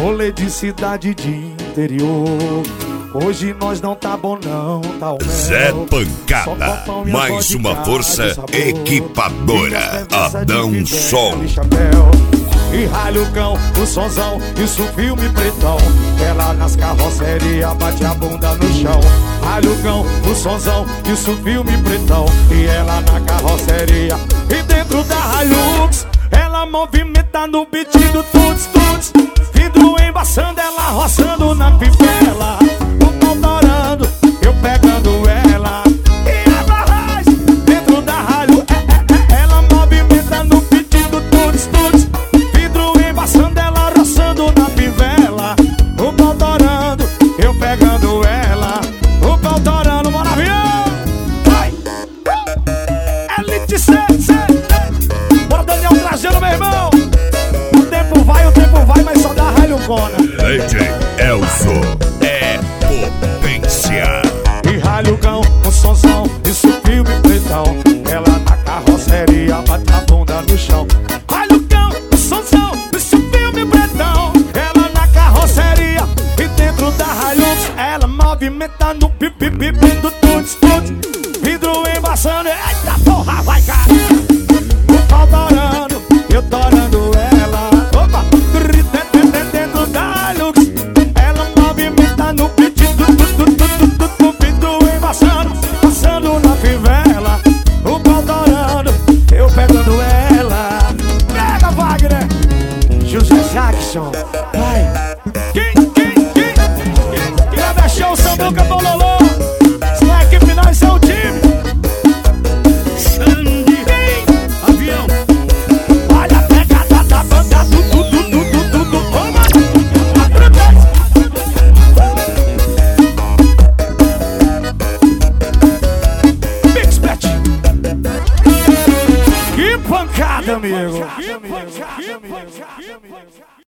rolê de cidade de interior. Hoje nós não tá bom não, tá o mel. Zé Pancada, mais uma força equipadora. Adão Sol. E ralha o cão, o sonzão, isso filme pretão. Ela nas carrocerias bate a bunda no chão. Ralha o cão, o sonzão, isso filme pretão. E ela na carroceria e dentro da Hilux ela movimenta no beat do tuts tuts. Vidro embaçando, ela roçando na fivela. O pau torando, eu pegando ela. E a barragem dentro da Hilux, ela movimenta no beat do tuts tuts. Vidro embaçando, ela roçando na fivela. O pau torando, eu pegando ela. O pau torando, maravilha. Vai! Elite C. Bora, Daniel Trajano, meu irmão. O tempo vai, mas só dá raio cona. DJ Elzo é potência. E ralho o cão, o sonzão, isso filme pretão. Ela na carroceria bate a bunda no chão. Ralho o cão, o sonzão, isso filme pretão. Ela na carroceria e dentro da Hilux ela movimenta no pipi do tuts tuts. Vidro embaçando, eita porra, vai cara. O pau torando, eu torando ela. Opa, dentro da Hilux ela movimenta no beat do vidro embaçando, passando na fivela. O pau torando, eu pegando ela. Pega, Wagner, José Jackson, vai. Quem vai deixar o Sambuca Bololô? Se é a equipe, nós é o time. Sandy, avião. Olha a pegada da banda, Big Spet. Que pancada, amigo.